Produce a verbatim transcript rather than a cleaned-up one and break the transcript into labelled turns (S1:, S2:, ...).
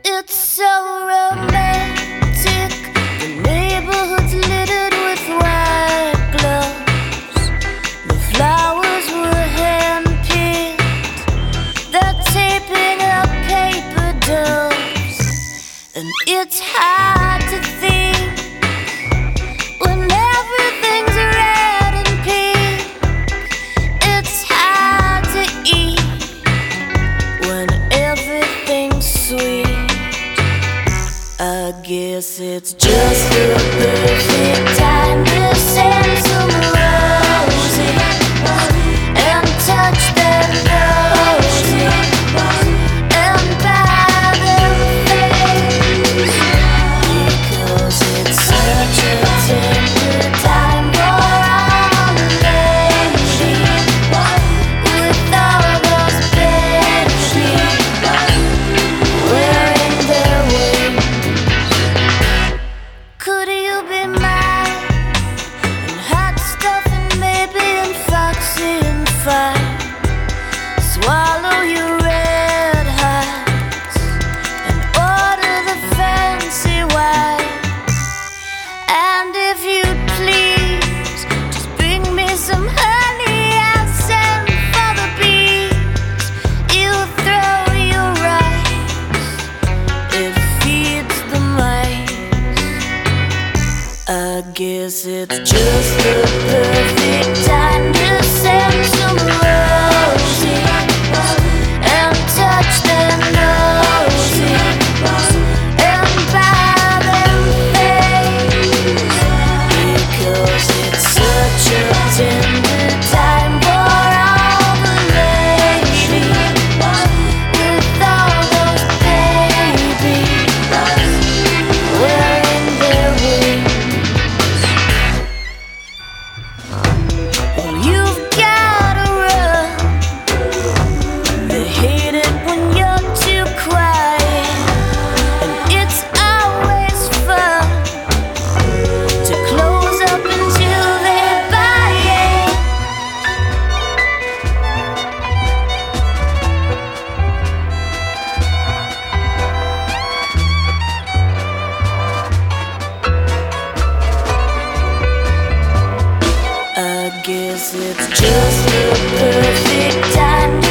S1: It's so romantic. The neighborhood's littered with white gloves. The flowers were hand-picked. They're taping up paper doves. And it's hard to think when everything's red and pink. It's hard to eat when everything's sweet. I guess it's just the perfect time to send some roses and touch their noses and buy them things, because it's such a tender time for our lady with all those babies wearing their wings. Could you be mine and hot stuff and maybe and foxy and fine? Swallow your red hearts and order the fancy wine. And if you'd please, just bring me some honey I'll send for the bees. You throw your rice, it feeds the mice. I guess it's just the perfect time to send some roses and touch their noses and buy them things, because it's such a tender time for all the ladies with all those babies wearing their wings. Well, you've gotta run. They hate it when you're too quiet, and it's always fun to close up until they buy it. I guess it's just the perfect time to